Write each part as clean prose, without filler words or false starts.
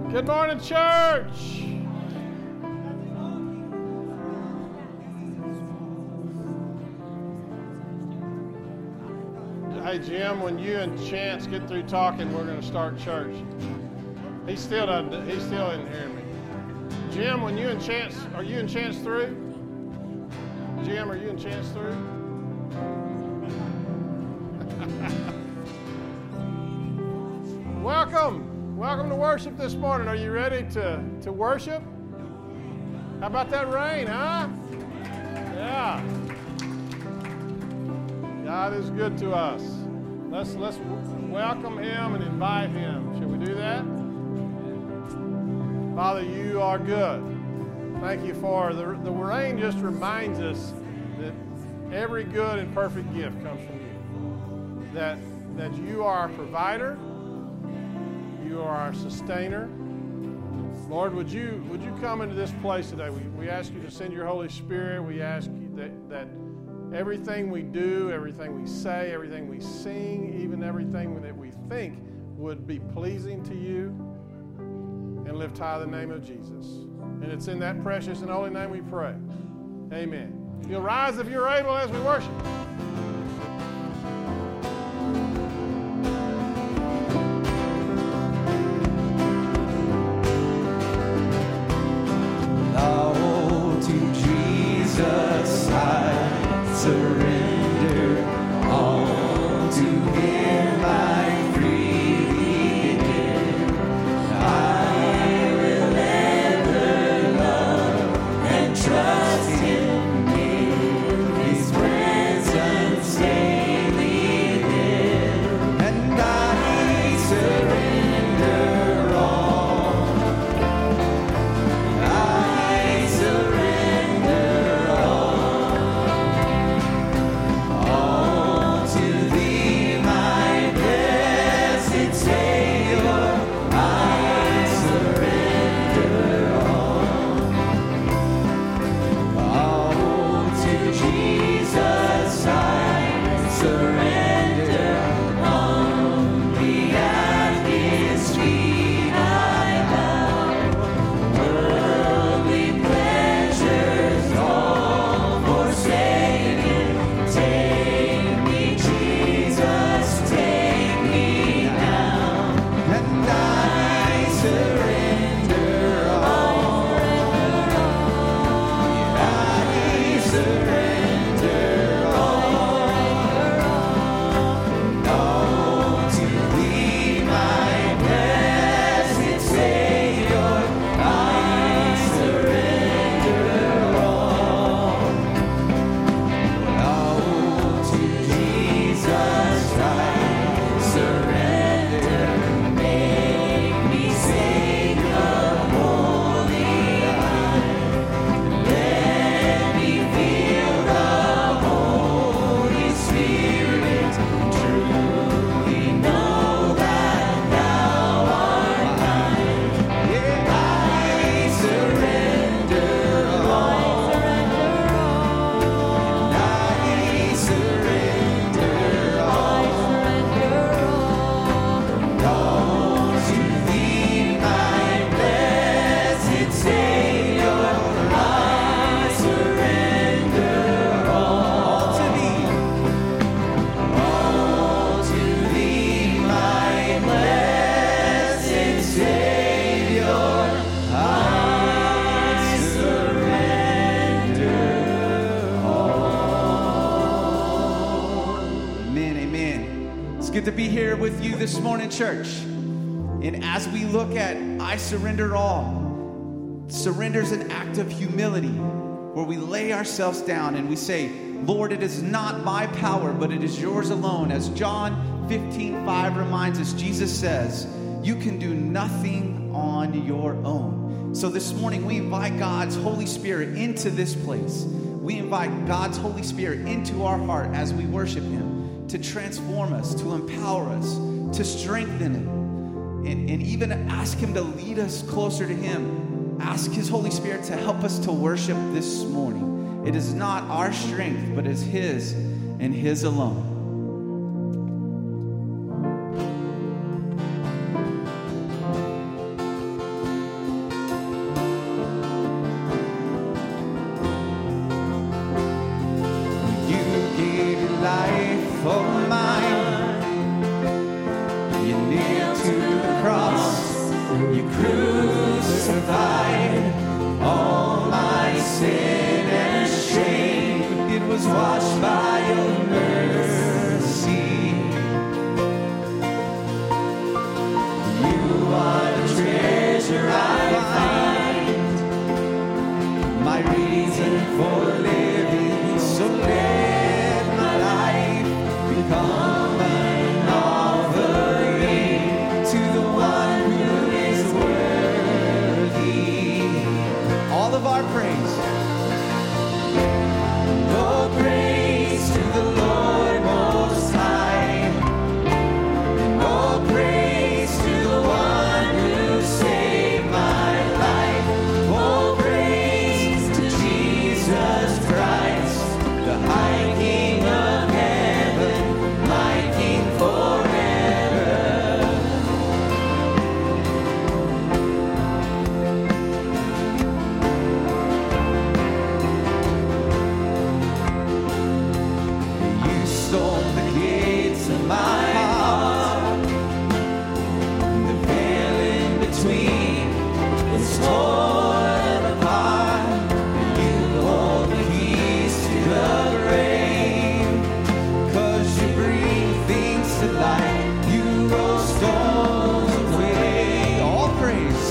Good morning, church. Hey, Jim, when you and Chance get through talking, we're going to start church. He still isn't hearing me. Jim, when you and Chance, are you and Chance through? Jim, are you and Chance through? Welcome to worship this morning. Are you ready to worship? How about that rain, huh? Yeah. God is good to us. Let's welcome Him and invite Him. Shall we do that? Father, you are good. Thank you for the rain. Just reminds us that every good and perfect gift comes from you. That you are our provider. You are our sustainer. Lord, would you come into this place today? We ask you to send your Holy Spirit. We ask you that everything we do, everything we say, everything we sing, even everything that we think would be pleasing to you and lift high the name of Jesus. And it's in that precious and holy name we pray. Amen. You'll rise if you're able as we worship. Surrender all to Him I freely give. I will ever love and trust Him in His presence daily live. And I surrender all. I surrender all. To be here with you this morning, church. And as we look at I surrender all, surrender's an act of humility where we lay ourselves down and we say, Lord, it is not my power, but it is yours alone. As John 15:5 reminds us, Jesus says, you can do nothing on your own. So this morning we invite God's Holy Spirit into this place. We invite God's Holy Spirit into our heart as we worship Him, to transform us, to empower us, to strengthen it, and even ask Him to lead us closer to Him. Ask His Holy Spirit to help us to worship this morning. It is not our strength, but it's His and His alone. for mine. You nailed to the cross, you crucified all my sin and shame. It was washed by your mercy. You are the treasure I find, my reason for living. So let my life become an offering to the one who is worthy. All of our praise. Oh, praise to the Lord Most High. And oh, praise to the one who saved my life. Oh, praise to Jesus Christ, the high King of heaven, my King forever. You stormed the gates of my heart. The veil in between is torn apart. You hold the keys to the grave. 'Cause you bring things to light. You roll stones away. All praise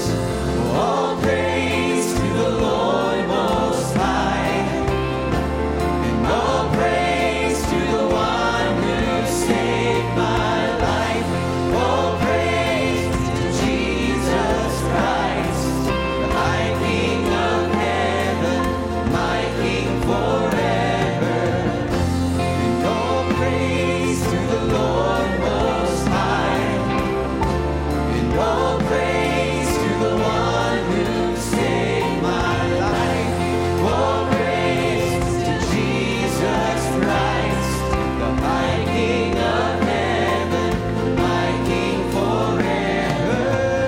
to the Lord Most High. And all praise to the one who saved my life. All praise to Jesus Christ, the high King of heaven, my King forever. And all praise to the Lord Most High. And all praise to the one who saved my life. All praise to Jesus Christ, the high King of heaven, my King forever.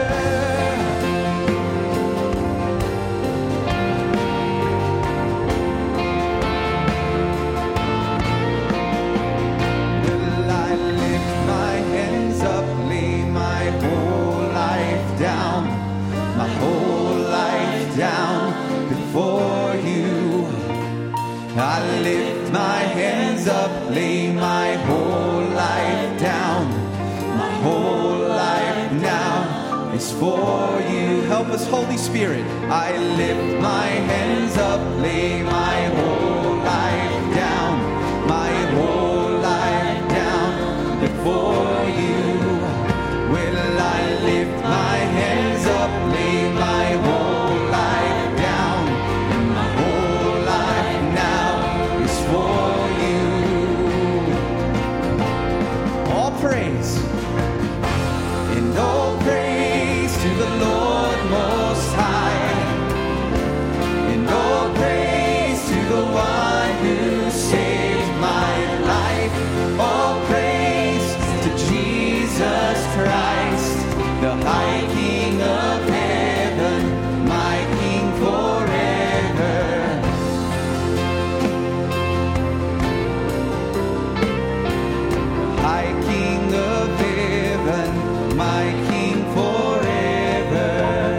Will I lift my hands up, lay my whole life down, my whole life down before you. I lift my hands up, lay my whole life down, my whole life now is for you. Help us, Holy Spirit. I lift my hands up, lay my whole life down, my whole life down before you. Will I lift my hands up, lay my whole life down, and my whole life now is for you. All praise and all praise to the Lord Most High. And all praise to the one who saved my life. All praise to Jesus Christ, the high King of heaven, my King forever. High King of heaven, my King forever.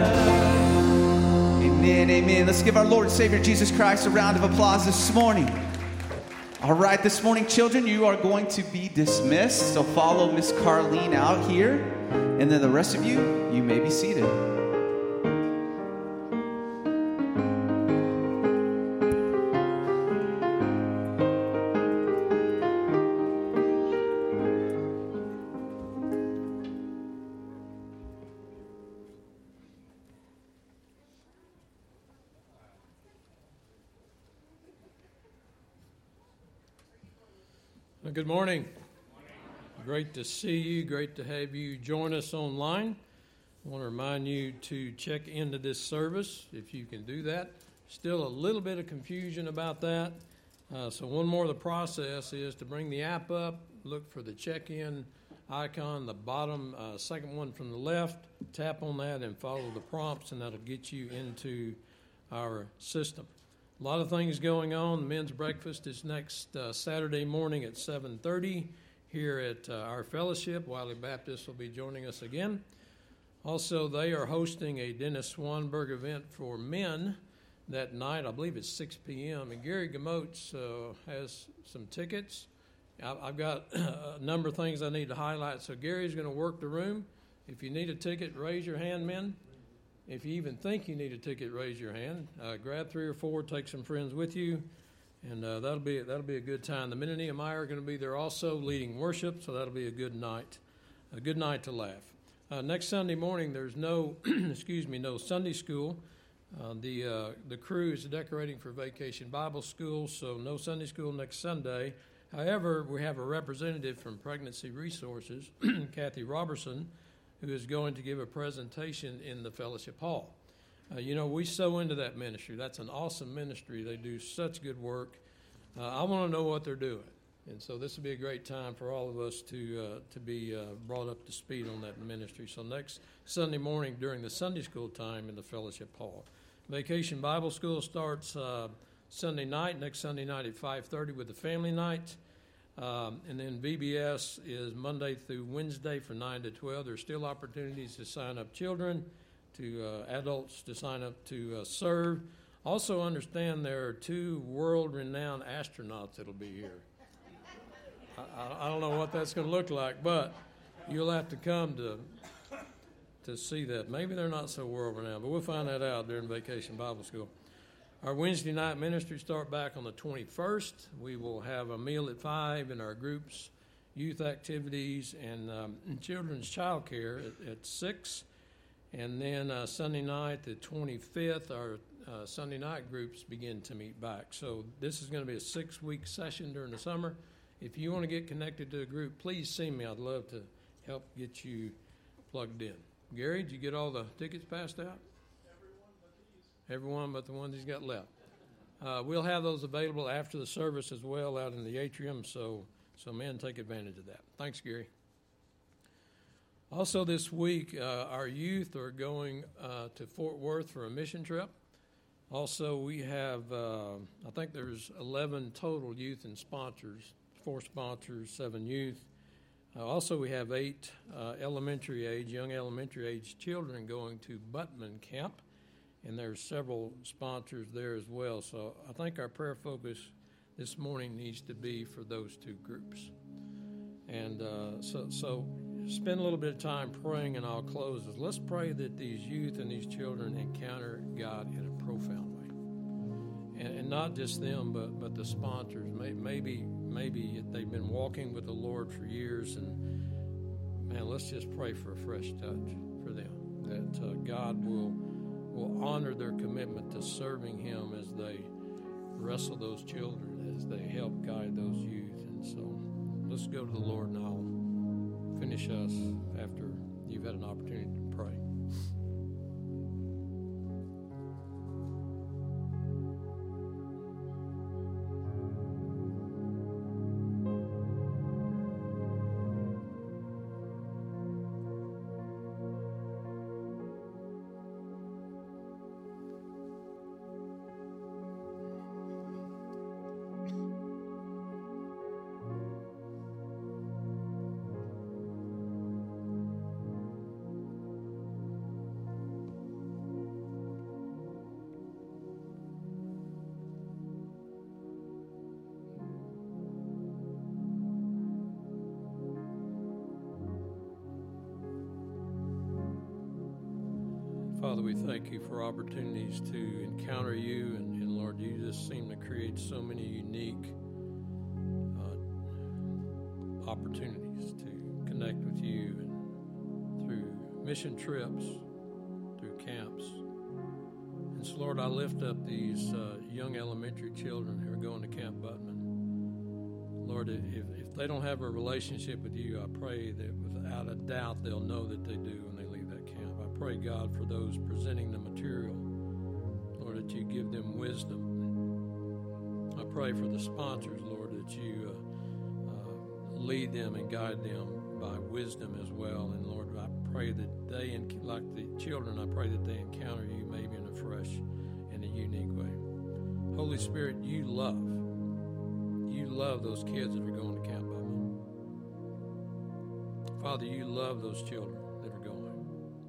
Amen, amen. Let's give our Lord and Savior Jesus Christ a round of applause this morning. All right, this morning, children, you are going to be dismissed. So follow Miss Carlene out here. And then the rest of you, you may be seated. Well, good morning. Great to see you. Great to have you join us online. I want to remind you to check into this service if you can do that. Still a little bit of confusion about that. So one more of the process is to bring the app up, look for the check-in icon, the bottom second one from the left, tap on that and follow the prompts, and that'll get you into our system. A lot of things going on. The men's breakfast is next Saturday morning at 7:30 here at our fellowship. Wiley Baptist will be joining us again. Also, they are hosting a Dennis Swanberg event for men that night. I believe it's 6 p.m. And Gary Gamotes has some tickets. I've got a number of things I need to highlight. So Gary's going to work the room. If you need a ticket, raise your hand, men. If you even think you need a ticket, raise your hand. Grab 3 or 4, take some friends with you, and that'll be a good time. The men of Nehemiah are going to be there also leading worship, so that'll be a good night to laugh. Next Sunday morning, there's no no Sunday school. The crew is decorating for Vacation Bible School, so no Sunday school next Sunday. However, we have a representative from Pregnancy Resources, Kathy Robertson, who is going to give a presentation in the fellowship hall. We sow into that ministry. That's an awesome ministry. They do such good work. I want to know what they're doing. And so this will be a great time for all of us to be brought up to speed on that ministry. So next Sunday morning during the Sunday school time in the fellowship hall. Vacation Bible School starts Sunday night, next Sunday night at 5:30 with the family night. And then VBS is Monday through Wednesday from 9 to 12. There's still opportunities to sign up children, to adults to sign up to serve. Also understand there are 2 world-renowned astronauts that will be here. I don't know what that's going to look like, but you'll have to come to see that. Maybe they're not so world-renowned, but we'll find that out during Vacation Bible School. Our Wednesday night ministry start back on the 21st. We will have a meal at 5 in our groups, youth activities, and children's child care at 6. And then Sunday night, the 25th, our Sunday night groups begin to meet back. So this is going to be a 6-week session during the summer. If you want to get connected to a group, please see me. I'd love to help get you plugged in. Gary, did you get all the tickets passed out? Everyone but the ones he's got left. We'll have those available after the service as well out in the atrium, so men, take advantage of that. Thanks, Gary. Also this week, our youth are going to Fort Worth for a mission trip. Also, we have, I think there's 11 total youth and sponsors, 4 sponsors, 7 youth. Also, we have 8 young elementary age children going to Buttman Camp. And there's several sponsors there as well. So I think our prayer focus this morning needs to be for those 2 groups. And so spend a little bit of time praying, and I'll close this. Let's pray that these youth and these children encounter God in a profound way. And not just them, but the sponsors. Maybe they've been walking with the Lord for years, and man, let's just pray for a fresh touch for them, that God will honor their commitment to serving Him as they wrestle those children, as they help guide those youth. And so let's go to the Lord, and I'll finish us after you've had an opportunity to pray. Father, we thank you for opportunities to encounter you, and Lord, you just seem to create so many unique opportunities to connect with you, and through mission trips, through camps. And so, Lord, I lift up these young elementary children who are going to Camp Buttman. Lord, if they don't have a relationship with you, I pray that without a doubt they'll know that they do when they leave that camp. I pray, God, for those presenting the material, Lord, that you give them wisdom. I pray for the sponsors, Lord, that you lead them and guide them by wisdom as well. And Lord, I pray that they, like the children, I pray that they encounter you maybe in a fresh and a unique way. Holy Spirit, you love those kids that are going to Camp Butman. Father, you love those children that are going.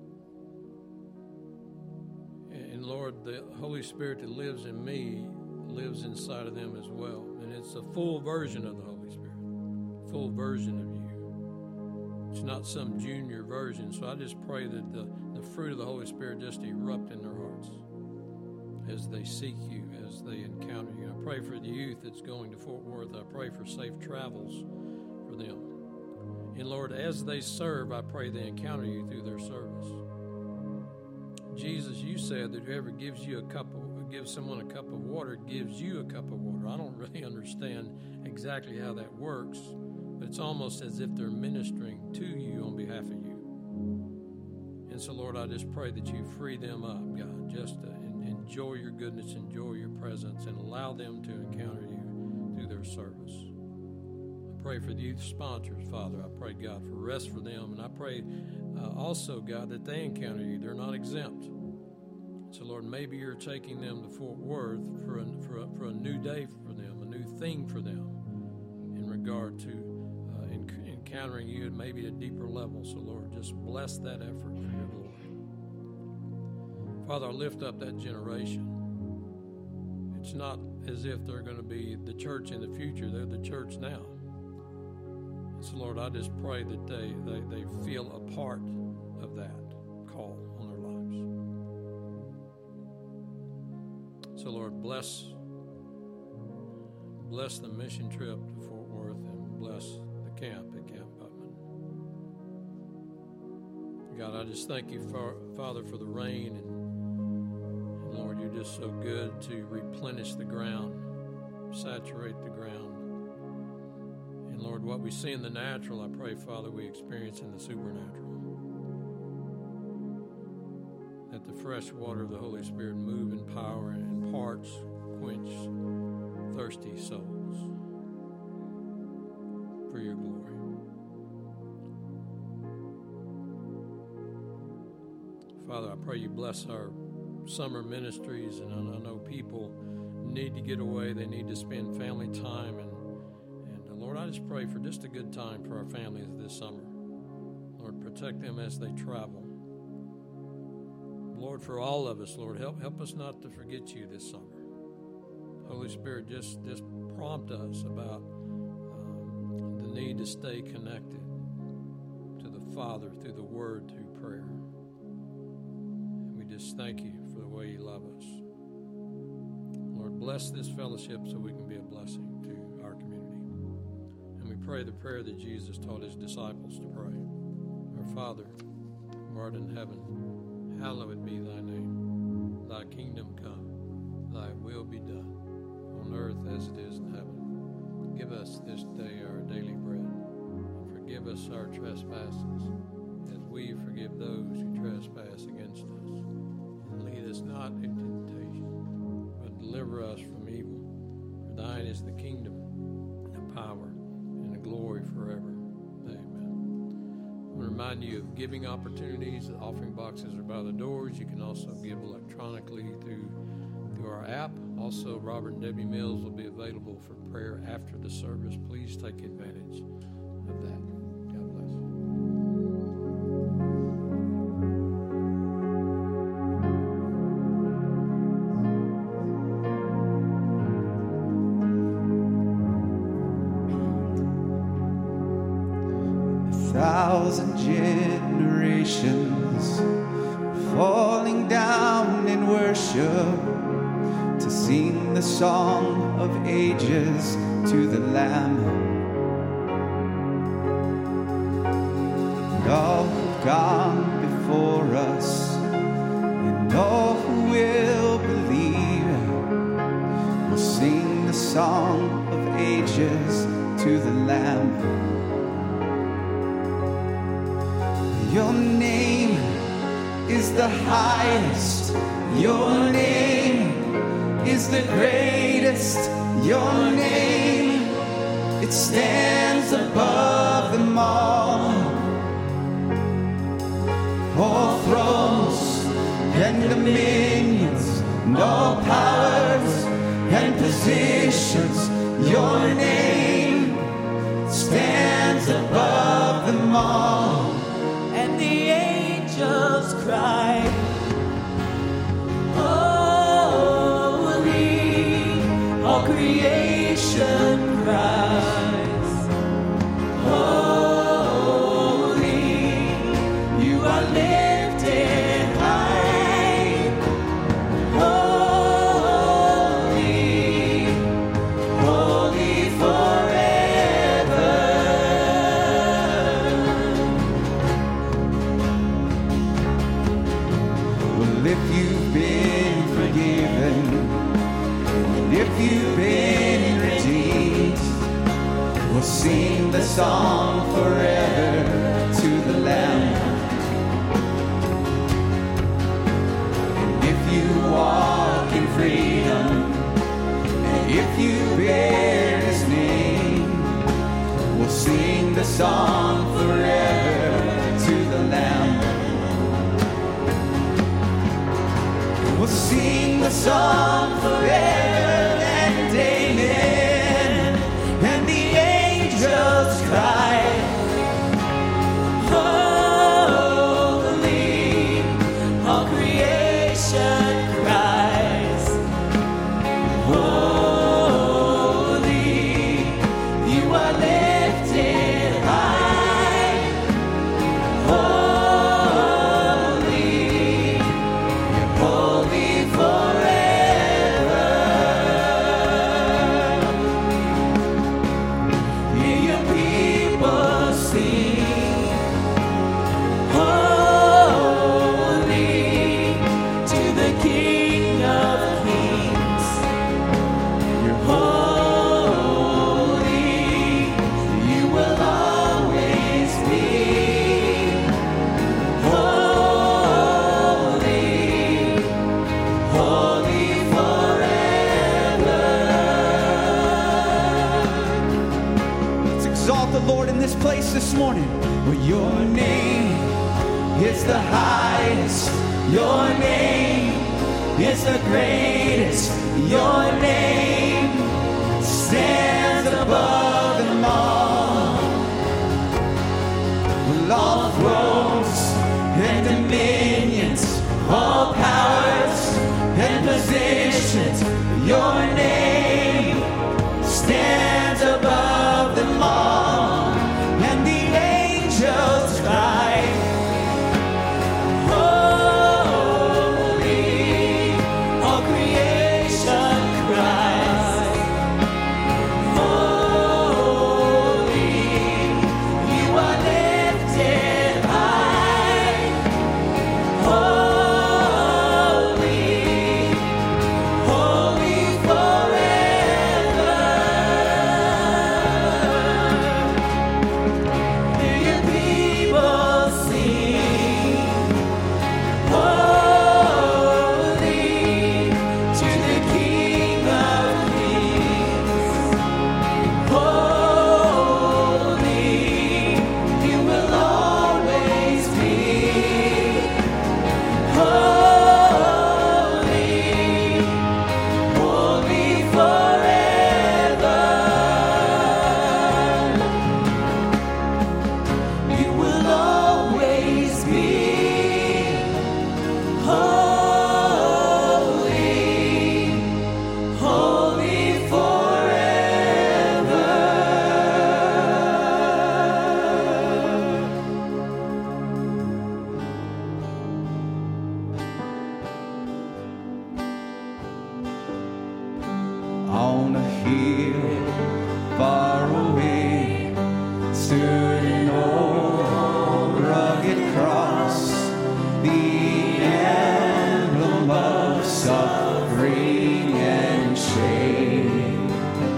And Lord, the Holy Spirit that lives in me lives inside of them as well. And it's a full version of the Holy Spirit, full version of you. It's not some junior version. So I just pray that the fruit of the Holy Spirit just erupt in their hearts as they seek you, as they encounter you. I pray for the youth that's going to Fort Worth. I pray for safe travels for them. And Lord, as they serve, I pray they encounter you through their service. Jesus, you said that whoever gives someone a cup of water gives you a cup of water. I don't really understand exactly how that works, but it's almost as if they're ministering to you on behalf of you. And so, Lord, I just pray that you free them up, God, just to enjoy your goodness, enjoy your presence, and allow them to encounter you through their service. I pray for the youth sponsors, Father. I pray, God, for rest for them. And I pray also, God, that they encounter you. They're not exempt. So, Lord, maybe you're taking them to Fort Worth for a new day for them, a new thing for them in regard to encountering you at maybe a deeper level. So, Lord, just bless that effort for your glory. Father, I lift up that generation. It's not as if they're going to be the church in the future. They're the church now. And so, Lord, I just pray that they feel a part of that call on their lives. So, Lord, bless the mission trip to Fort Worth and bless the camp at Camp Butman. God, I just thank you, Father, for the rain. And Lord, you're just so good to replenish the ground, saturate the ground. And Lord, what we see in the natural, I pray, Father, we experience in the supernatural. That the fresh water of the Holy Spirit move in power and parch, quench thirsty souls for your glory. Father, I pray you bless our summer ministries, and I know people need to get away. They need to spend family time, and Lord, I just pray for just a good time for our families this summer. Lord, protect them as they travel. Lord, for all of us, Lord, help us not to forget you this summer. Holy Spirit, just prompt us about the need to stay connected to the Father through the Word, through prayer. And we just thank you for the way you love us. Lord, bless this fellowship so we can be a blessing to our community. And we pray the prayer that Jesus taught his disciples to pray. Our Father, who art in heaven, hallowed be thy name. Thy kingdom come, thy will be done, on earth as it is in heaven. Give us this day our daily bread, and forgive us our trespasses, as we forgive those who trespass against us. And lead us not into temptation, but deliver us from evil. For thine is the kingdom, the power, and the glory forever. Amen. I want to remind you of giving opportunities. The offering boxes are by the doors. You can also give electronically through our app. Also, Robert and Debbie Mills will be available for prayer after the service. Please take advantage of that. God bless. Thousand generations falling down in worship to sing the song of ages to the Lamb. And all who've gone before us and all who will believe will sing the song of ages to the Lamb. Your name is the highest. Your name is the greatest. Your name, it stands above them all. All thrones and dominions and all powers and positions. Your name stands above them all. And the angels cry, holy, all creation cries, holy, you are lifted high, holy, holy forever. Well, if you've been forgiven, and if you've been redeemed, we'll sing the song forever to the Lamb. And if you walk in freedom, and if you bear His name, we'll sing the song forever to the Lamb. We'll sing the song forever and amen. And the angels cry, Holy, all creation cries, holy, you are lifted high, holy, holy forever. Hear your people sing, holy, to the King of Kings. You're holy, you will always be holy, holy forever. let's exalt the Lord in this place this morning. Well, your name is the highest. Your name is the greatest. Your name stands above them all. Well, all thrones and dominions, all powers and positions, your name stands above them all. And the angels cry, Holy, all creation cries, holy, you are lifted high, holy, holy forever. Hear your people sing, holy, to the King of Kings. Holy, you will always be holy, holy forever. You will always be holy, holy forever. on a hill far away stood an old rugged cross, the emblem of suffering and shame.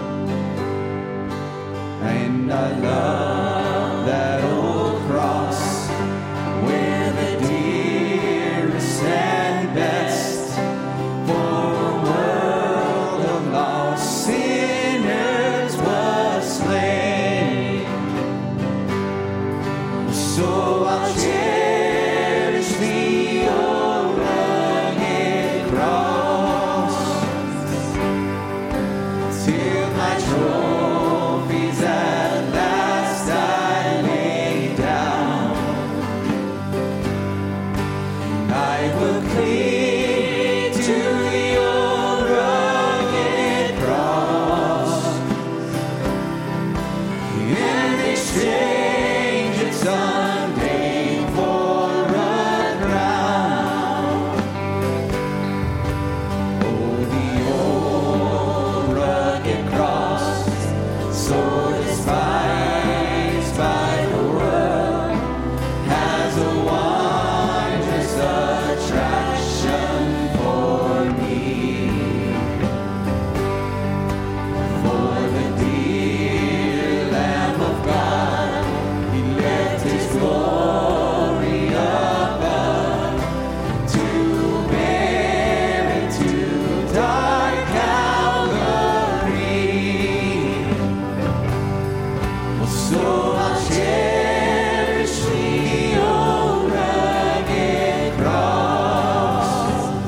And I love that old cross where the dearest and best for a world of lost sinners was slain. will cling to the old rugged cross and exchange it someday for a crown. Oh, the old rugged cross, so despised by the world, has a wondrous attraction for me. For the dear Lamb of God, He left His glory above to bear into dark Calvary. Well, so I'll cherish the old rugged cross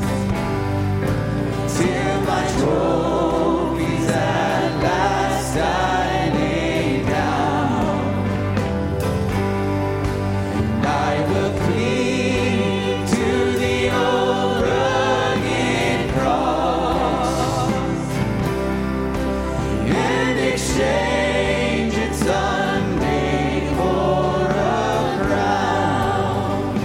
till my trophies at last I lay down, and I will cling to the old rugged cross and exchange it someday for a crown.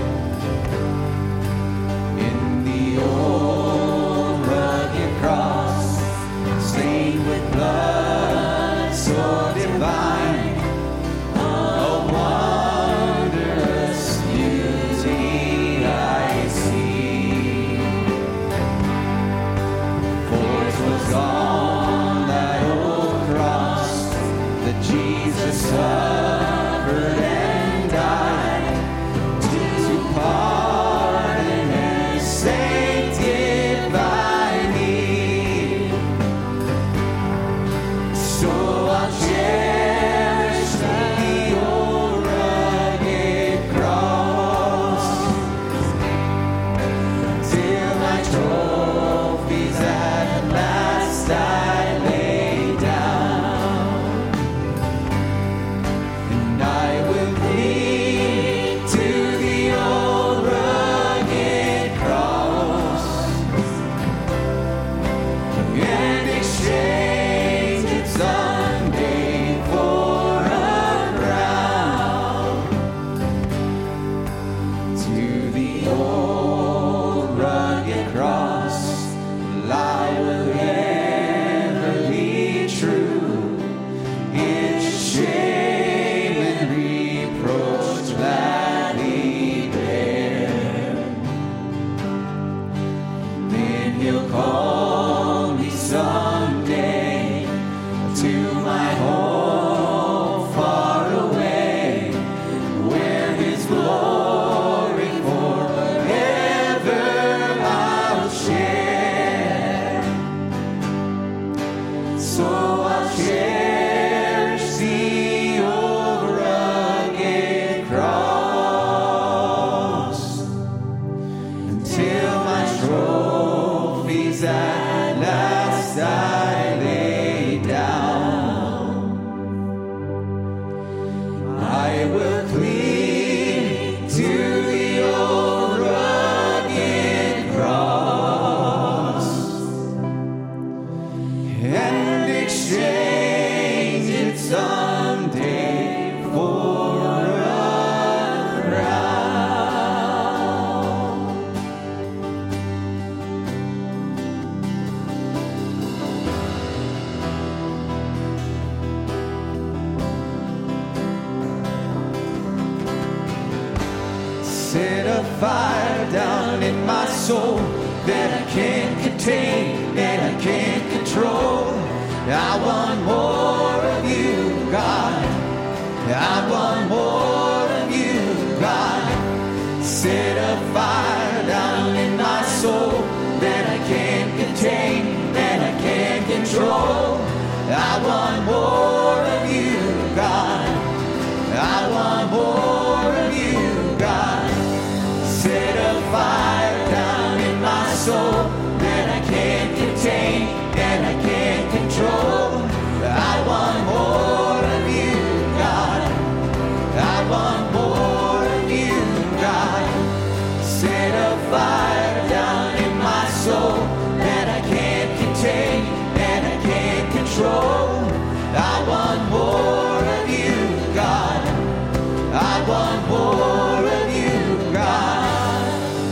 In the old rugged cross, stained with blood so divine, a wondrous beauty I see. For 'twas on that old cross that Jesus suffered and died to pardon and sanctify me. So I'll cherish the old rugged cross till my trophies at last I lay down, and I will cling to the old rugged cross and exchange it someday for a crown. To the old rugged cross, I will ever be true. Its shame and reproach gladly bear. Then He'll call me someday to my home far away, where His glory forever I'll share. So I'll cherish the old rugged cross until my trophies at last I lay down. I will cling to the old rugged cross and exchange it someday for a crown. Set a fire down in my soul that I can't contain, that I can't control. I want more of you, God. I want more of you, God. Set a fire down in my soul that I can't contain, that I can't control. I want more of you, God. I want more of you, God. Set a fire down in my soul that I can't contain, that I can't control. I want more of you, God. I want more of you, God. Set a fire down in my soul that I can't contain and I can't control. I want more of you, God. I want more of you, God.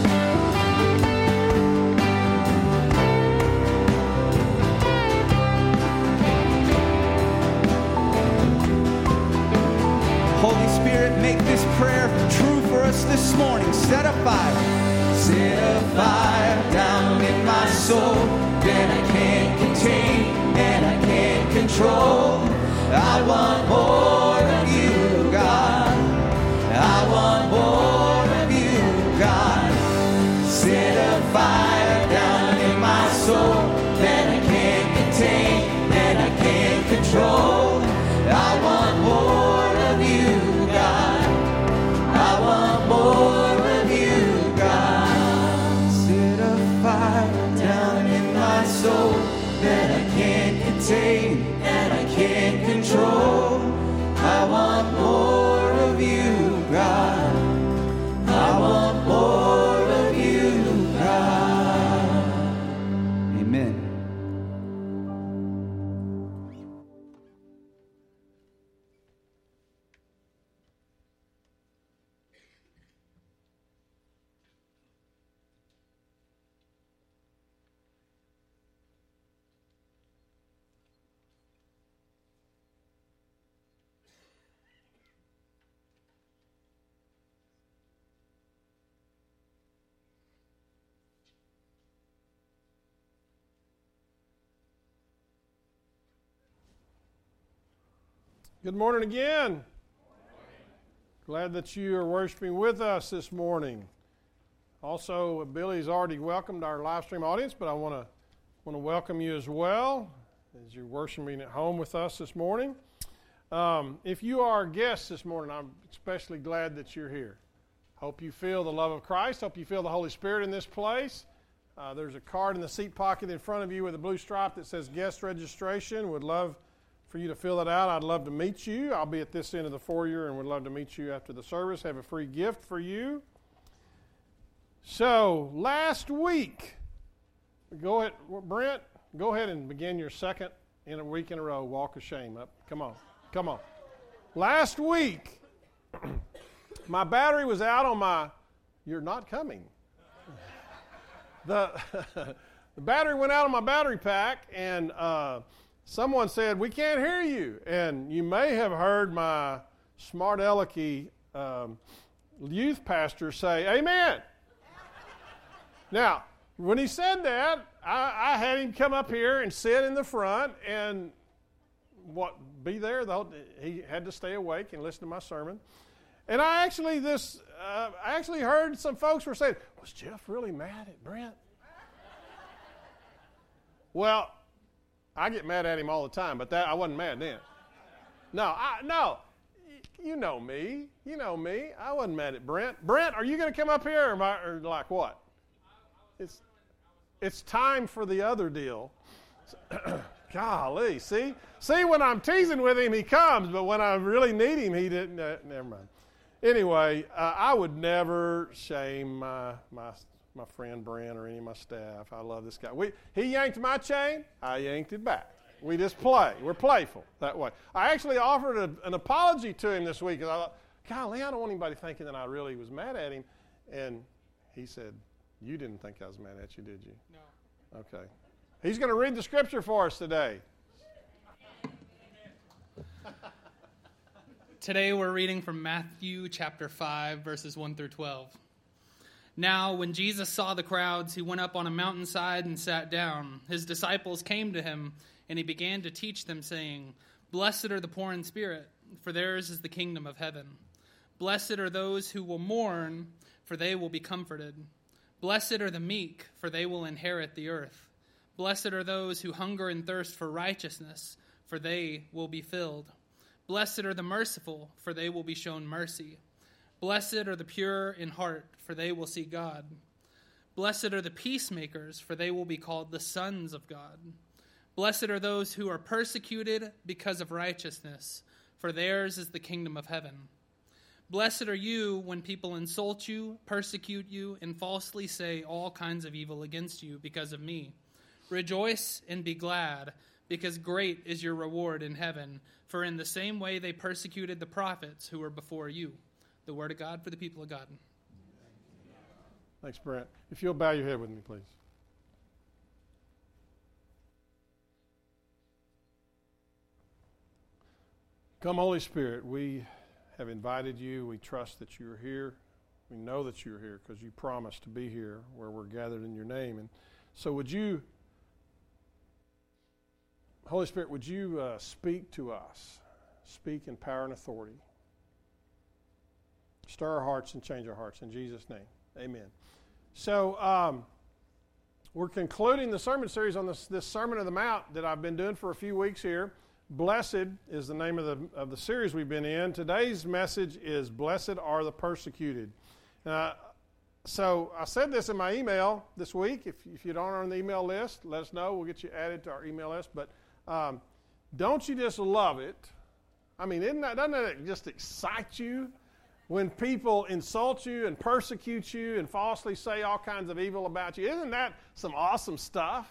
Holy Spirit, make this prayer true for us this morning. Set a fire. Set a fire down in my soul that I can't contain and I can't control. I want more of you, God. I want more of you, God. Set a fire down in my soul that I can't contain and I can't control. I want more of you, God. I want more of you, God. Set a fire down in my soul that I can't contain and I can't control. I want more of you, God. I want more of you, God. Amen. Good morning again. Glad that you are worshiping with us this morning. Also, Billy's already welcomed our live stream audience, but I want to welcome you as well as you're worshiping at home with us this morning. If you are a guest this morning, I'm especially glad that you're here. Hope you feel the love of Christ. Hope you feel the Holy Spirit in this place. There's a card in the seat pocket in front of you with a blue stripe that says guest registration. Would love for you to fill that out. I'd love to meet you. I'll be at this end of the foyer and would love to meet you after the service. Have a free gift for you. So, last week, go ahead, Brent, go ahead and begin your second in a week in a row walk of shame up. Come on. Come on. Last week, my battery was out on my, you're not coming. The battery went out on my battery pack, and someone said, we can't hear you. And you may have heard my smart alecky youth pastor say, amen. Now, when he said that, I had him come up here and sit in the front and be there. He had to stay awake and listen to my sermon. And I actually heard some folks were saying, was Jeff really mad at Brent? Well, I get mad at him all the time, but I wasn't mad then. No. You know me. I wasn't mad at Brent. Brent, are you going to come up here or like what? It's time for the other deal. Golly, see, when I'm teasing with him, he comes, but when I really need him, he didn't. Never mind. Anyway, I would never shame my friend Brent or any of my staff. I love this guy. He yanked my chain, I yanked it back. We just play. We're playful that way. I actually offered an apology to him this week because I thought, golly, I don't want anybody thinking that I really was mad at him. And he said, you didn't think I was mad at you, did you? No. Okay. He's going to read the scripture for us today. Today we're reading from Matthew chapter 5, verses 1 through 12. Now, when Jesus saw the crowds, he went up on a mountainside and sat down. His disciples came to him, and he began to teach them, saying, Blessed are the poor in spirit, for theirs is the kingdom of heaven. Blessed are those who will mourn, for they will be comforted. Blessed are the meek, for they will inherit the earth. Blessed are those who hunger and thirst for righteousness, for they will be filled. Blessed are the merciful, for they will be shown mercy. Blessed are the pure in heart, for they will see God. Blessed are the peacemakers, for they will be called the sons of God. Blessed are those who are persecuted because of righteousness, for theirs is the kingdom of heaven. Blessed are you when people insult you, persecute you, and falsely say all kinds of evil against you because of me. Rejoice and be glad, because great is your reward in heaven. For in the same way they persecuted the prophets who were before you. The word of God for the people of God. Thanks, Brent. If you'll bow your head with me, please. Come, Holy Spirit, we have invited you. We trust that you are here. We know that you are here because you promised to be here where we're gathered in your name. And so would you, Holy Spirit, would you speak to us? Speak in power and authority. Stir our hearts and change our hearts. In Jesus' name, amen. So we're concluding the sermon series on this Sermon on the Mount that I've been doing for a few weeks here. Blessed is the name of the series we've been in. Today's message is Blessed are the Persecuted. So I said this in my email this week. If you don't on the email list, let us know. We'll get you added to our email list. But don't you just love it? I mean, doesn't that just excite you when people insult you and persecute you and falsely say all kinds of evil about you? Isn't that some awesome stuff?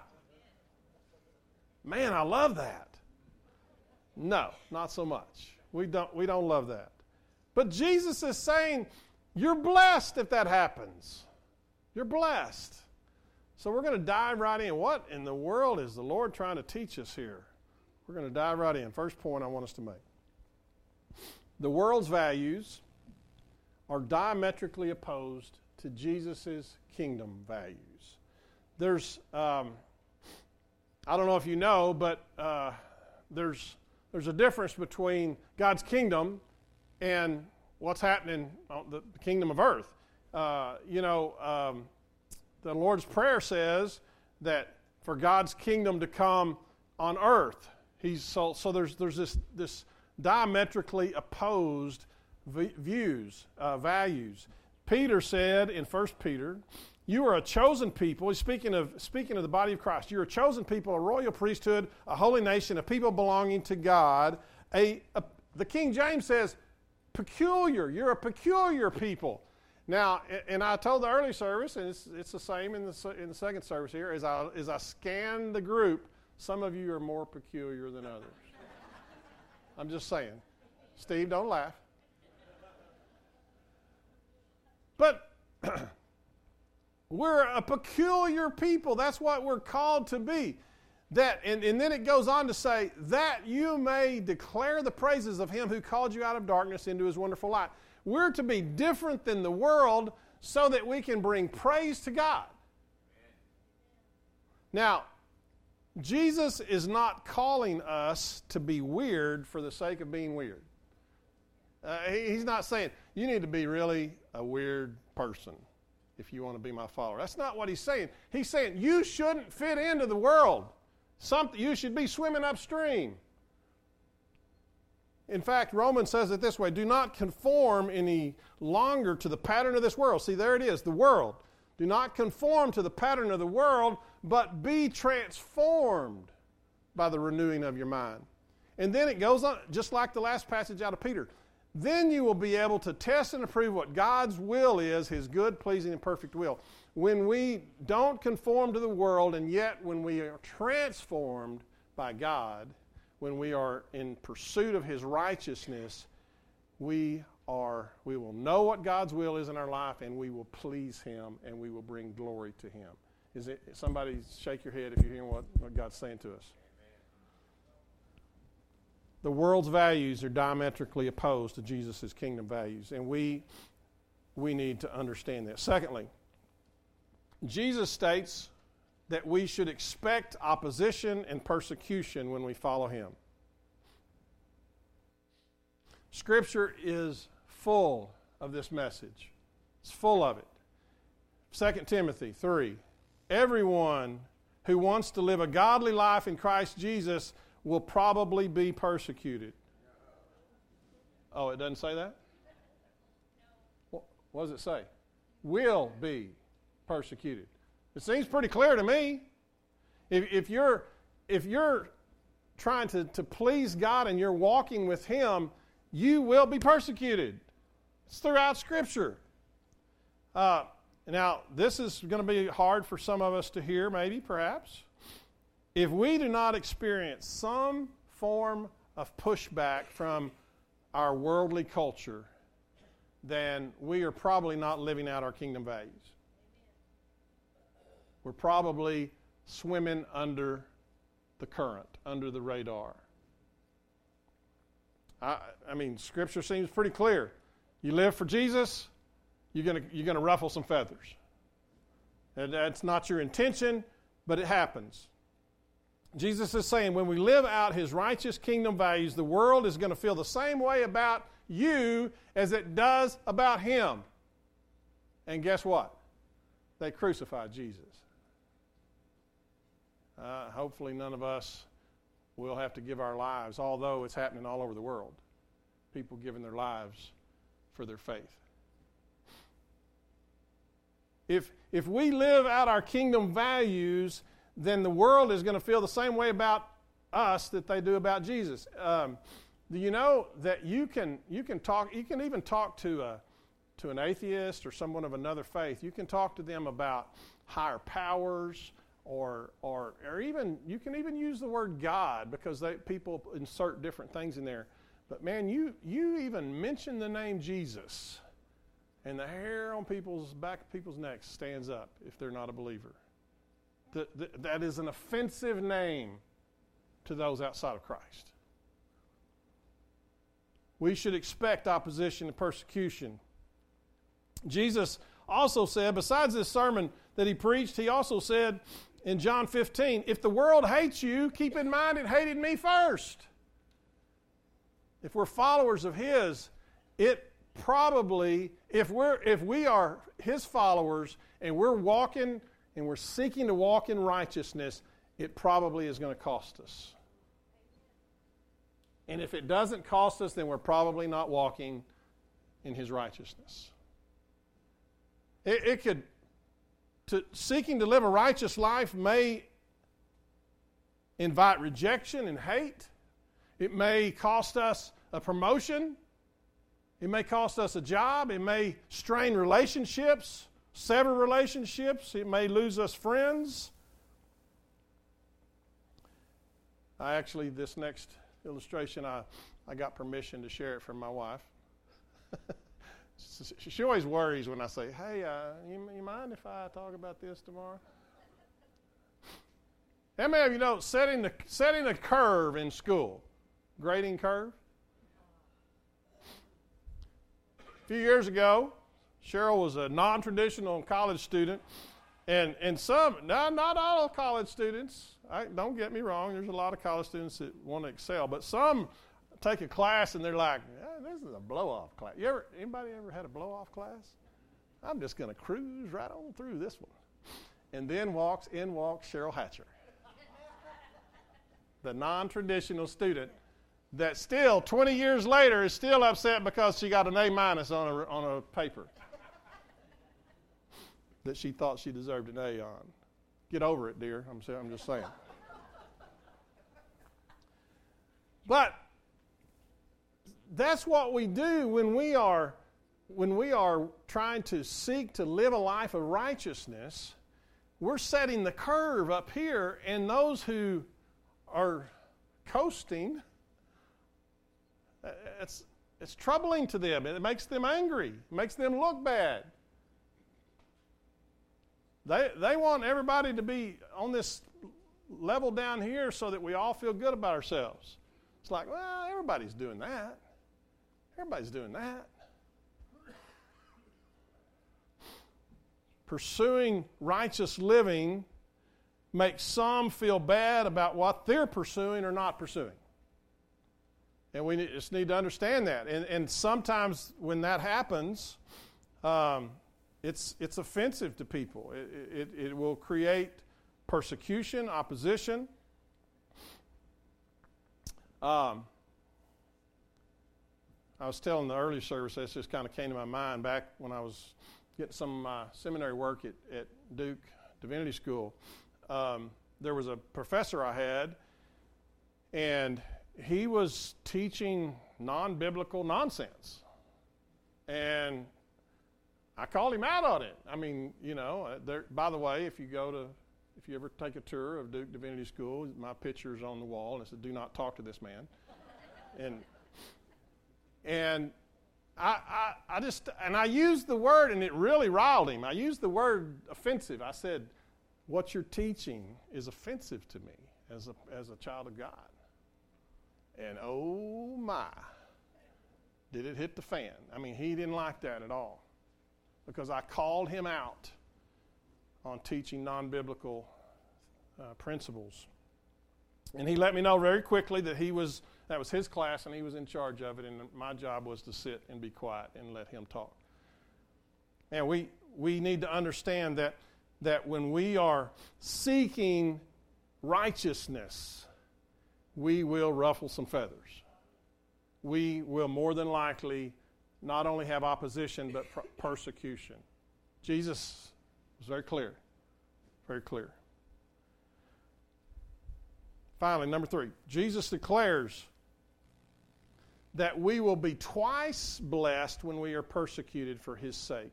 Man, I love that. No, not so much. We don't love that. But Jesus is saying, you're blessed if that happens. You're blessed. So we're going to dive right in. What in the world is the Lord trying to teach us here? We're going to dive right in. First point I want us to make. The world's values are diametrically opposed to Jesus' kingdom values. There's, I don't know if you know, but there's a difference between God's kingdom and what's happening on the kingdom of earth. The Lord's Prayer says that for God's kingdom to come on earth, so there's this diametrically opposed values. Peter said in 1 Peter, you are a chosen people. He's speaking of the body of Christ. You're a chosen people, a royal priesthood, a holy nation, a people belonging to God. The King James says peculiar. You're a peculiar people. Now, and I told the early service, and it's the same in the second service here, as I scan the group, some of you are more peculiar than others. I'm just saying. Steve, don't laugh. But we're a peculiar people. That's what we're called to be. And then it goes on to say, that you may declare the praises of him who called you out of darkness into his wonderful light. We're to be different than the world so that we can bring praise to God. Now, Jesus is not calling us to be weird for the sake of being weird. He's not saying, you need to be really a weird person if you want to be my follower. That's not what he's saying. He's saying you shouldn't fit into the world. You should be swimming upstream. In fact, Romans says it this way, do not conform any longer to the pattern of this world. See, there it is, the world. Do not conform to the pattern of the world, but be transformed by the renewing of your mind. And then it goes on, just like the last passage out of Peter. Then you will be able to test and approve what God's will is, his good, pleasing, and perfect will. When we don't conform to the world, and yet when we are transformed by God, when we are in pursuit of his righteousness, we will know what God's will is in our life, and we will please him, and we will bring glory to him. Somebody shake your head if you're hearing what God's saying to us. The world's values are diametrically opposed to Jesus' kingdom values, and we need to understand this. Secondly, Jesus states that we should expect opposition and persecution when we follow him. Scripture is full of this message. It's full of it. 2 Timothy 3. Everyone who wants to live a godly life in Christ Jesus will probably be persecuted. Oh, it doesn't say that? What does it say? Will be persecuted. It seems pretty clear to me. If you're trying to please God and you're walking with him, you will be persecuted. It's throughout Scripture. Now, this is going to be hard for some of us to hear, maybe, perhaps. If we do not experience some form of pushback from our worldly culture, then we are probably not living out our kingdom values. We're probably swimming under the current, under the radar. I mean, Scripture seems pretty clear. You live for Jesus, you're gonna ruffle some feathers. And that's not your intention, but it happens. Jesus is saying when we live out his righteous kingdom values, the world is going to feel the same way about you as it does about him. And guess what? They crucified Jesus. Hopefully none of us will have to give our lives, although it's happening all over the world. People giving their lives for their faith. If we live out our kingdom values, then the world is going to feel the same way about us that they do about Jesus. Do you know that you can even talk to an atheist or someone of another faith? You can talk to them about higher powers, or even you can even use the word God, because people insert different things in there. But man, you even mention the name Jesus, and the hair on back of people's necks stands up if they're not a believer. That is an offensive name to those outside of Christ. We should expect opposition and persecution. Jesus also said, besides this sermon that he preached, he also said in John 15, if the world hates you, keep in mind it hated me first. If we're followers of his, it probably, if we are his followers and we're walking and we're seeking to walk in righteousness, it probably is going to cost us. And if it doesn't cost us, then we're probably not walking in his righteousness. Seeking to live a righteous life may invite rejection and hate. It may cost us a promotion. It may cost us a job. It may strain relationships, sever relationships. It may lose us friends. This next illustration, I got permission to share it from my wife. She always worries when I say, hey, you mind if I talk about this tomorrow? How many of you know setting a curve in school, grading curve? A few years ago, Cheryl was a non-traditional college student, and some, not all college students, don't get me wrong, there's a lot of college students that want to excel, but some take a class and they're like, this is a blow-off class. Anybody ever had a blow-off class? I'm just going to cruise right on through this one. And then walks Cheryl Hatcher, the non-traditional student that still, 20 years later, is still upset because she got an A- on a paper that she thought she deserved an A on. Get over it, dear. I'm just saying. But that's what we do when we are trying to seek to live a life of righteousness. We're setting the curve up here, and those who are coasting, it's troubling to them. It makes them angry. It makes them look bad. They want everybody to be on this level down here so that we all feel good about ourselves. It's like, well, everybody's doing that. Everybody's doing that. Pursuing righteous living makes some feel bad about what they're pursuing or not pursuing. And we just need to understand that. And sometimes when that happens, it's offensive to people. It will create persecution, opposition. I was telling the early service, this just kind of came to my mind back when I was getting some of my seminary work at Duke Divinity School. There was a professor I had, and he was teaching non-biblical nonsense. And I called him out on it. I mean, by the way, if you ever take a tour of Duke Divinity School, my picture's on the wall, and it says, "Do not talk to this man." And I used the word, and it really riled him. I used the word offensive. I said, "What you're teaching is offensive to me as a child of God." And oh my, did it hit the fan. I mean, he didn't like that at all, because I called him out on teaching non-biblical principles. And he let me know very quickly that that was his class and he was in charge of it, and my job was to sit and be quiet and let him talk. And we need to understand that when we are seeking righteousness, we will ruffle some feathers. We will more than likely not only have opposition, but persecution. Jesus was very clear. Very clear. Finally, number 3, Jesus declares that we will be twice blessed when we are persecuted for his sake.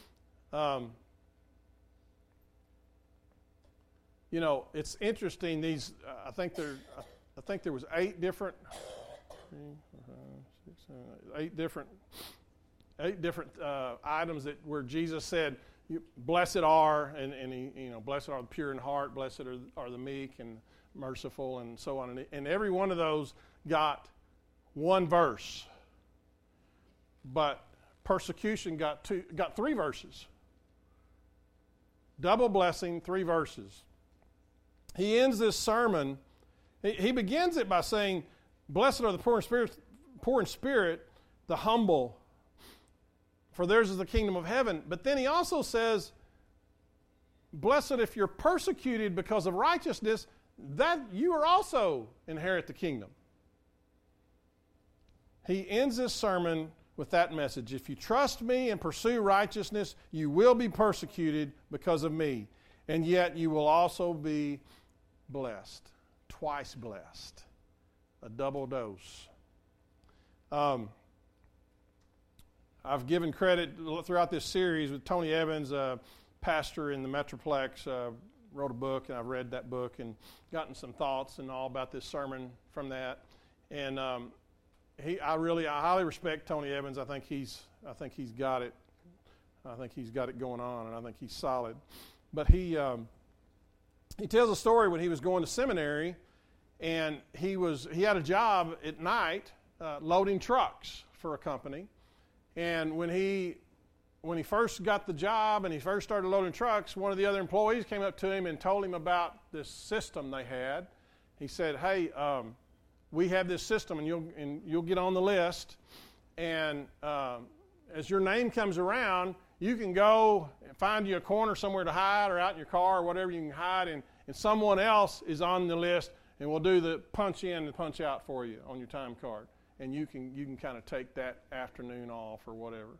It's interesting. I think there was 8 different items where Jesus said, "Blessed are," and he, "Blessed are the pure in heart, blessed are the meek and merciful," and so on. And every one of those got one verse, but persecution got 3 verses. Double blessing, 3 verses. He ends this sermon. He begins it by saying, "Blessed are the poor in spirit, the humble, for theirs is the kingdom of heaven." But then he also says, "Blessed if you're persecuted because of righteousness, that you are also inherit the kingdom." He ends this sermon with that message. If you trust me and pursue righteousness, you will be persecuted because of me, and yet you will also be blessed, twice blessed, a double dose. I've given credit throughout this series with Tony Evans, a pastor in the Metroplex, wrote a book, and I've read that book and gotten some thoughts and all about this sermon from that. And I highly respect Tony Evans. I think he's got it. I think he's got it going on, and I think he's solid. But he tells a story when he was going to seminary, and he had a job at night loading trucks for a company. And when he first got the job and he first started loading trucks, one of the other employees came up to him and told him about this system they had. He said, "Hey, we have this system, and you'll get on the list. And as your name comes around, you can go and find you a corner somewhere to hide, or out in your car or whatever you can hide, and someone else is on the list, and we'll do the punch in and punch out for you on your time card. And you can kind of take that afternoon off or whatever."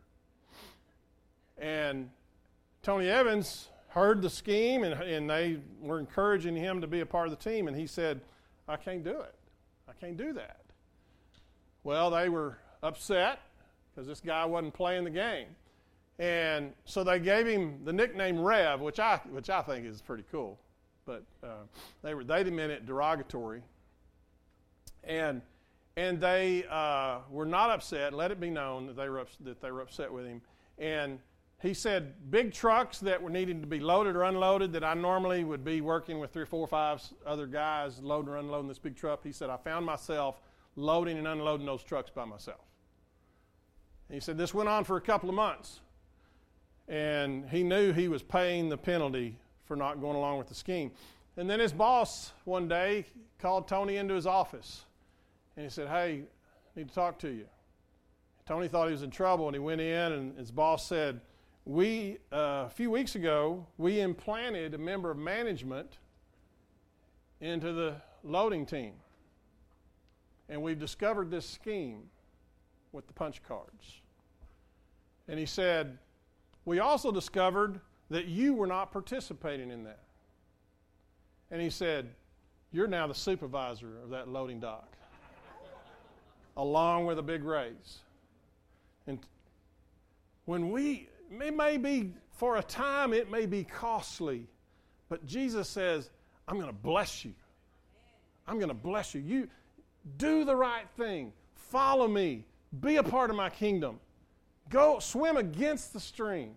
And Tony Evans heard the scheme, and they were encouraging him to be a part of the team, and he said, "I can't do it. I can't do that." Well, they were upset because this guy wasn't playing the game. And so they gave him the nickname Rev, which I think is pretty cool. But they meant it derogatory. And they were not upset. Let it be known that they were upset with him. And he said, big trucks that were needing to be loaded or unloaded, that I normally would be working with 3 or 4 or 5 other guys loading or unloading this big truck. He said, I found myself loading and unloading those trucks by myself. And he said, this went on for a couple of months. And he knew he was paying the penalty for not going along with the scheme. And then his boss one day called Tony into his office. And he said, hey, I need to talk to you. Tony thought he was in trouble, and he went in, and his boss said, a few weeks ago, we implanted a member of management into the loading team. And we've discovered this scheme with the punch cards. And he said, we also discovered that you were not participating in that. And he said, you're now the supervisor of that loading dock, along with a big raise. it may be, for a time, it may be costly, but Jesus says, I'm going to bless you. I'm going to bless you. You do the right thing. Follow me. Be a part of my kingdom. Go swim against the stream,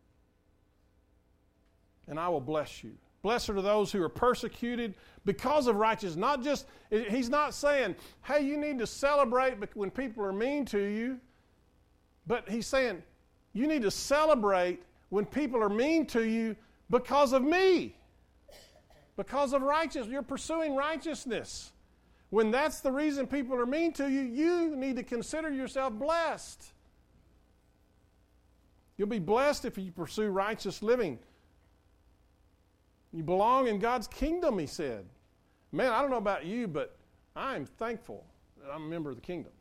and I will bless you. Blessed are those who are persecuted because of righteousness. Not just, he's not saying, hey, you need to celebrate when people are mean to you, but he's saying, you need to celebrate when people are mean to you because of me. Because of righteousness. You're pursuing righteousness. When that's the reason people are mean to you, you need to consider yourself blessed. You'll be blessed if you pursue righteous living. You belong in God's kingdom, he said. Man, I don't know about you, but I am thankful that I'm a member of the kingdom.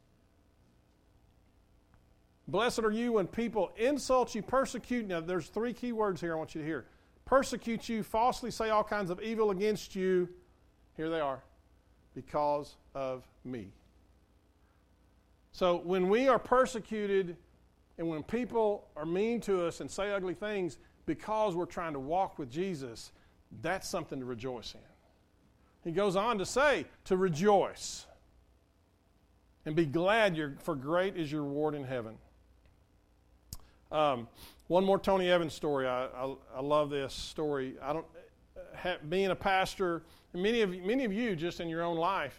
Blessed are you when people insult you, persecute. Now, there's 3 key words here I want you to hear. Persecute you, falsely say all kinds of evil against you. Here they are. Because of me. So when we are persecuted and when people are mean to us and say ugly things because we're trying to walk with Jesus, that's something to rejoice in. He goes on to say to rejoice and be glad, for great is your reward in heaven. One more Tony Evans story. I love this story. Being a pastor, many of you just in your own life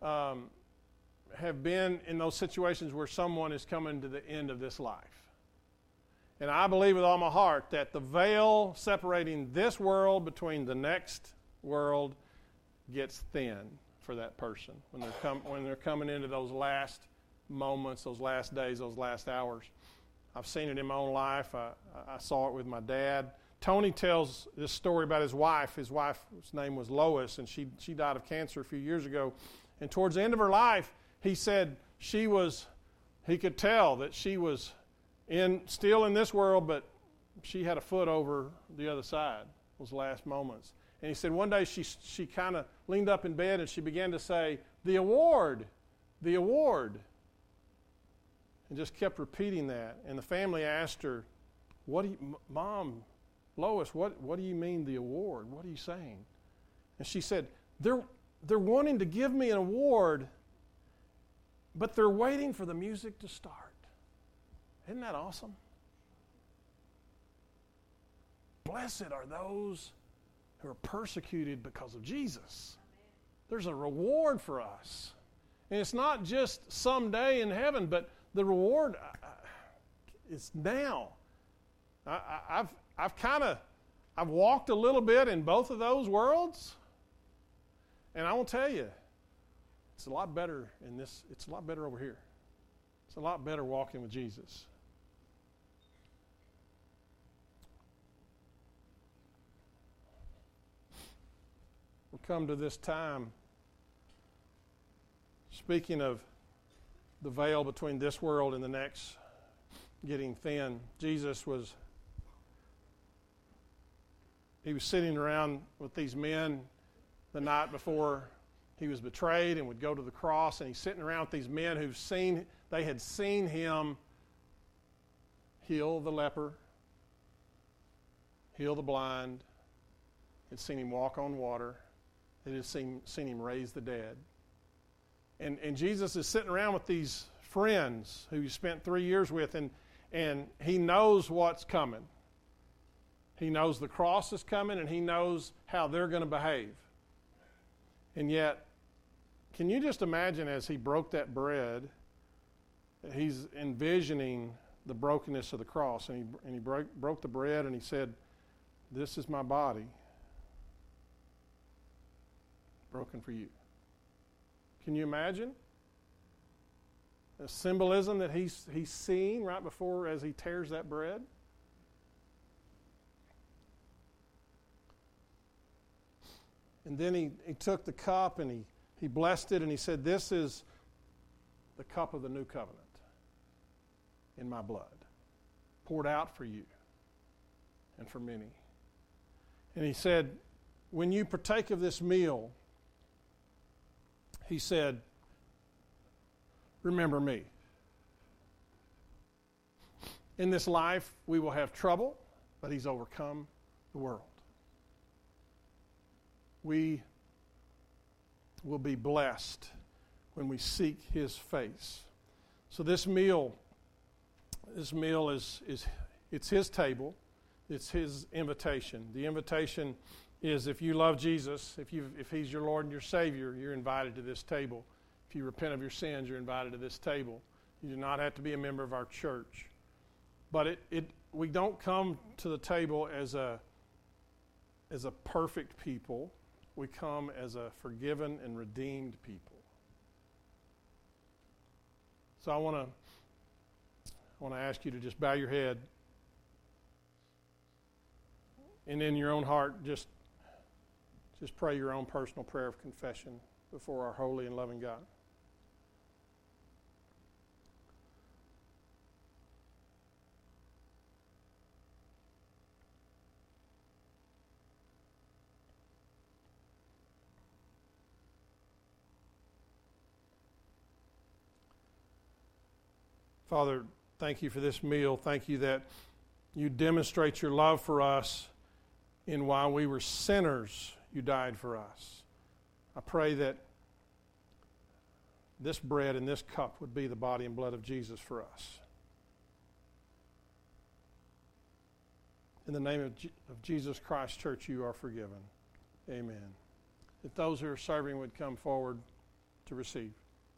have been in those situations where someone is coming to the end of this life. And I believe with all my heart that the veil separating this world between the next world gets thin for that person when they're coming into those last moments, those last days, those last hours. I've seen it in my own life. I saw it with my dad. Tony tells this story about his wife. His wife's name was Lois, and she died of cancer a few years ago. And towards the end of her life, he said he could tell that she was still in this world, but she had a foot over the other side, those last moments. And he said one day she kind of leaned up in bed and she began to say, the award, and just kept repeating that. And the family asked her, Mom, Lois, what do you mean the award? What are you saying? And she said, they're wanting to give me an award, but they're waiting for the music to start. Isn't that awesome? Blessed are those who are persecuted because of Jesus. There's a reward for us. And it's not just someday in heaven, but the reward is now. I've walked a little bit in both of those worlds, and I will tell you, it's a lot better in this. It's a lot better over here. It's a lot better walking with Jesus. We come to this time, speaking of the veil between this world and the next getting thin. Jesus was sitting around with these men the night before he was betrayed and would go to the cross, and he's sitting around with these men they had seen him heal the leper, heal the blind, had seen him walk on water, they had seen him raise the dead. And Jesus is sitting around with these friends who he spent 3 years with, and he knows what's coming. He knows the cross is coming, and he knows how they're going to behave. And yet, can you just imagine as he broke that bread, he's envisioning the brokenness of the cross, and he broke the bread, and he said, "This is my body, broken for you." Can you imagine the symbolism that he's seeing right before as he tears that bread? And then he took the cup and he blessed it and he said, "This is the cup of the new covenant in my blood, poured out for you and for many." And he said, "When you partake of this meal," he said, "remember me." In this life, we will have trouble, but he's overcome the world. We will be blessed when we seek his face. So this meal is it's his table. It's his invitation. The invitation is, if you love Jesus, if he's your Lord and your Savior, you're invited to this table. If you repent of your sins, you're invited to this table. You do not have to be a member of our church. But we don't come to the table as a perfect people. We come as a forgiven and redeemed people. So I want to ask you to just bow your head, and in your own heart, just pray your own personal prayer of confession before our holy and loving God. Father, thank you for this meal. Thank you that you demonstrate your love for us, and while we were sinners, you died for us. I pray that this bread and this cup would be the body and blood of Jesus for us. In the name of Jesus Christ Church, you are forgiven. Amen. If those who are serving would come forward to receive.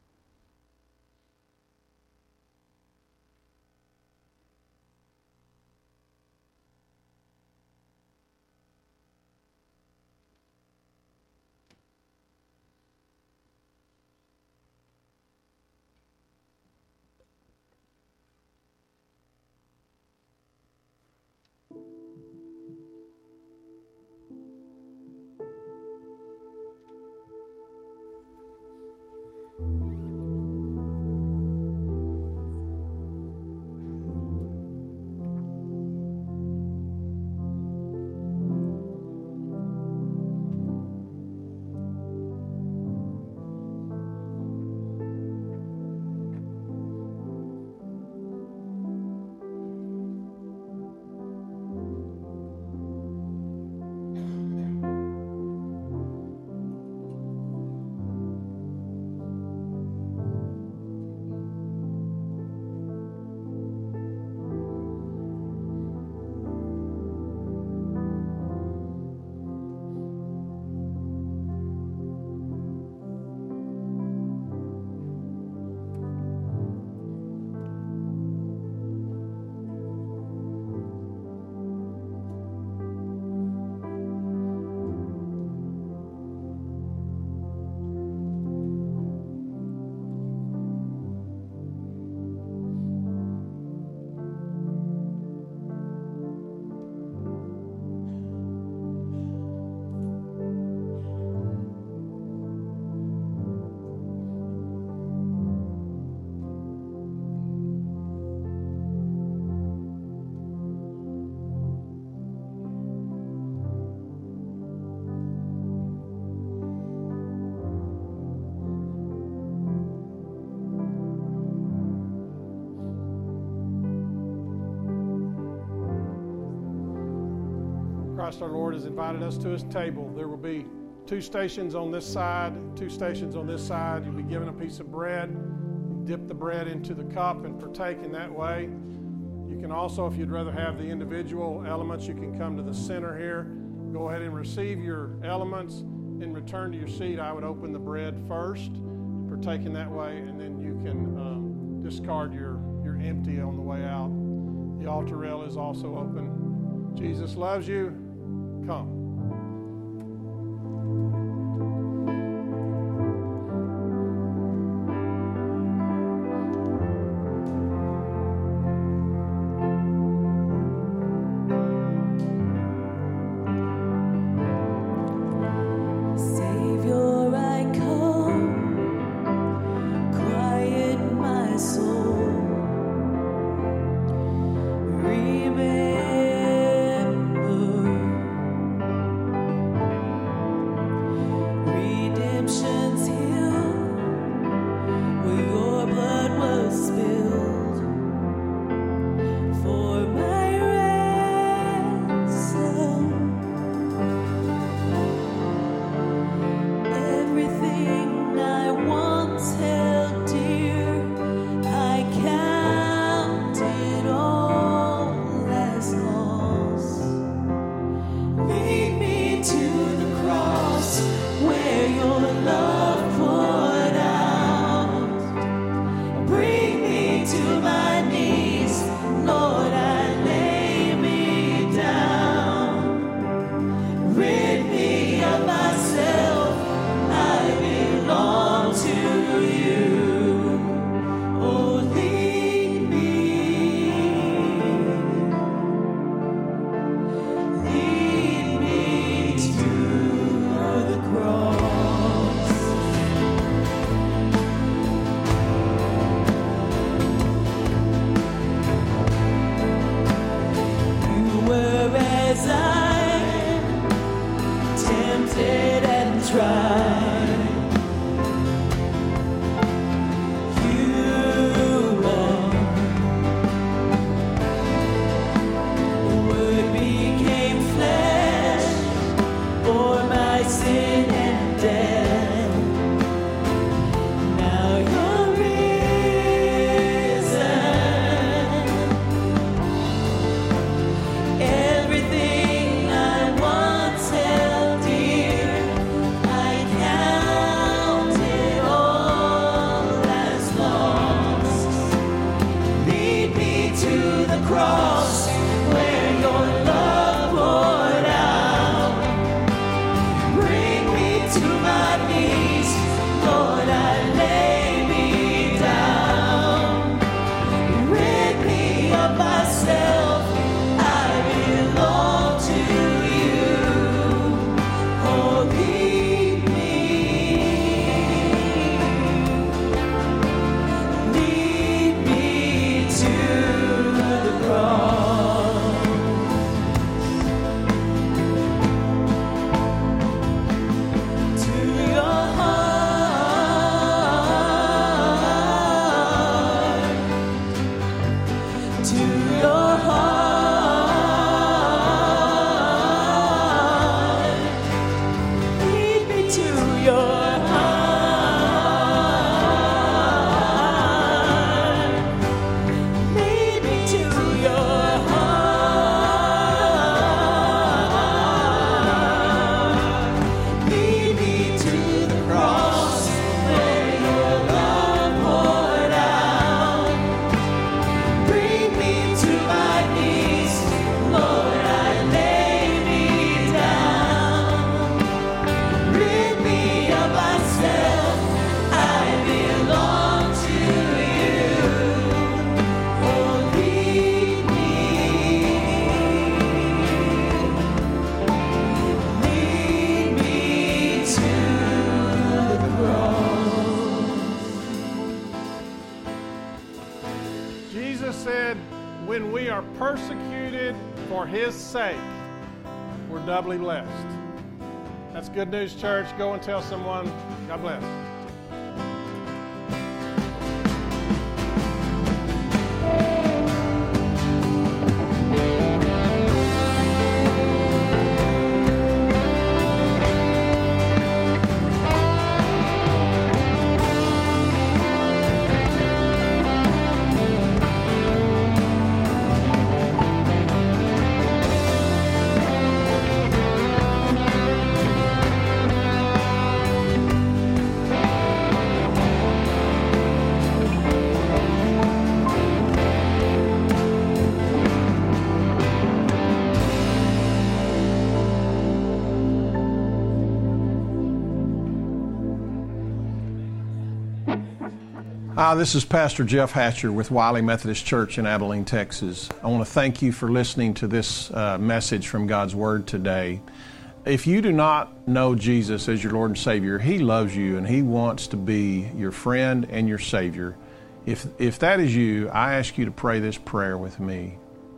Christ our Lord has invited us to his table. There will be 2 stations on this side, 2 stations on this side. You'll be given a piece of bread. You dip the bread into the cup and partake in that way. You can also, if you'd rather have the individual elements, you can come to the center here. Go ahead and receive your elements and return to your seat. I would open the bread first, partake in that way, and then you can discard your empty on the way out. The altar rail is also open. Jesus loves you. Come. For when we are persecuted for his sake, we're doubly blessed. That's good news, church. Go and tell someone. God bless. This is Pastor Jeff Hatcher with Wiley Methodist Church in Abilene, Texas. I want to thank you for listening to this message from God's Word today. If you do not know Jesus as your Lord and Savior, He loves you and He wants to be your friend and your Savior. If that is you, I ask you to pray this prayer with me.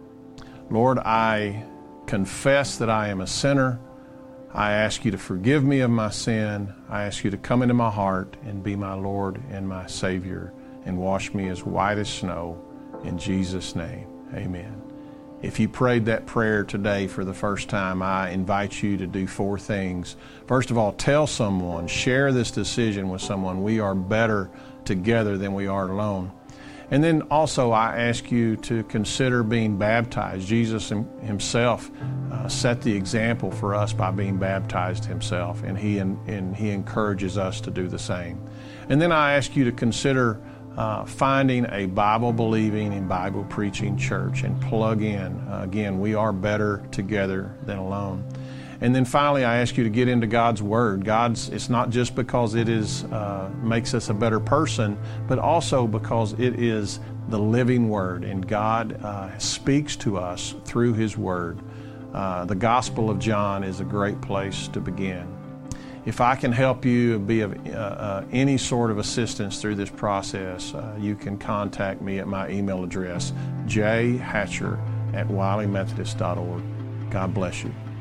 Lord, I confess that I am a sinner. I ask you to forgive me of my sin. I ask you to come into my heart and be my Lord and my Savior and wash me as white as snow. In Jesus' name, amen. If you prayed that prayer today for the first time, I invite you to do 4 things. First of all, tell someone, share this decision with someone. We are better together than we are alone. And then also I ask you to consider being baptized. Jesus himself set the example for us by being baptized himself, and he encourages us to do the same. And then I ask you to consider finding a Bible-believing and Bible-preaching church and plug in. Again, we are better together than alone. And then finally, I ask you to get into God's Word. It's not just because it makes us a better person, but also because it is the living Word, and God speaks to us through His Word. The Gospel of John is a great place to begin. If I can help you and be of any sort of assistance through this process, you can contact me at my email address, jhatcher@wileymethodist.org. God bless you.